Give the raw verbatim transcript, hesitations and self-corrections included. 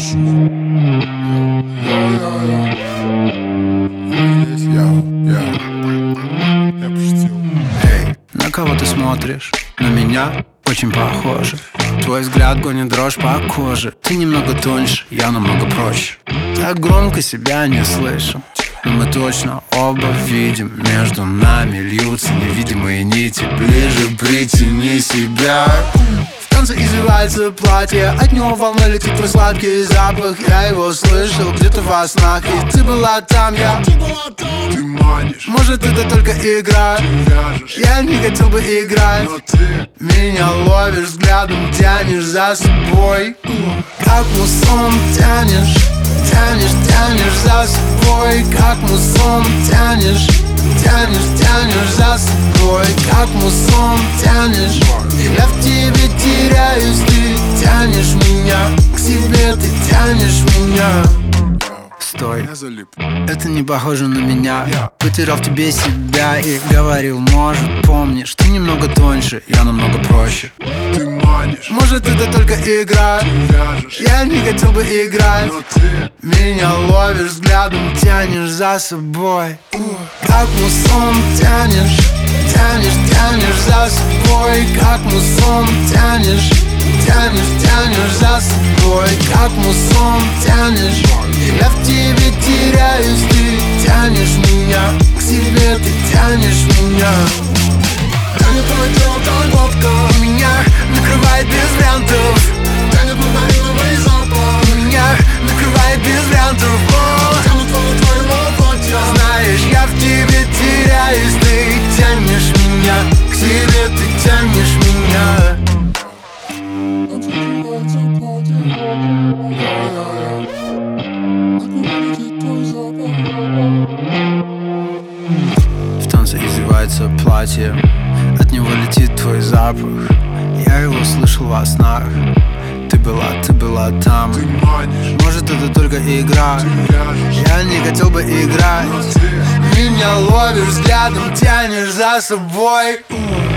Эй, на кого ты смотришь? На меня очень похоже. Твой взгляд гонит дрожь по коже. Ты немного тоньше, я намного проще. Так громко себя не слышим, но мы точно оба видим. Между нами льются невидимые нити. Ближе притяни себя. В танце извивается платье, от него волной летит твой сладкий запах. Я его слышал где-то во снах, и ты была там, я. Ты манишь, может, это только игра. вяжешь, Я не хотел бы играть, но ты меня ловишь взглядом, тянешь за собой. Как мусон тянешь, тянешь, тянешь за собой. Как мусон тянешь, тянешь, тянешь за собой. Как мусон тянешь, я в тебе теряюсь. Ты тянешь меня к себе, ты тянешь меня. Стой, я залип. это не похоже на меня. Потерял в тебе себя и говорил, может, помнишь, ты немного тоньше, я намного проще. Ты манишь, Может, это только игра. вяжешь, Я не хотел бы играть, но ты меня ловишь взглядом, тянешь за собой. Как мусон тянешь, тянешь, тянешь за собой. Как мусон тянешь, тянешь, тянешь за собой. Как мусон тянешь, я в тебе теряюсь. Ты тянешь меня к себе, ты тянешь меня. тянет твое тело, твой водка. Меня накрывает без вариантов. Тянет мандариновый запах. Меня накрывает без вариантов. О, Тянут волны твоего платья. знаешь, я в тебе теряюсь. Ты тянешь меня к себе, ты тянешь меня. В танце извивается платье, от него летит твой запах. Я его слышал во снах. Ты была, ты была там. Ты манишь, Может, это только игра. вяжешь, Я не хотел бы играть. но ты Меня ловишь взглядом, тянешь за собой.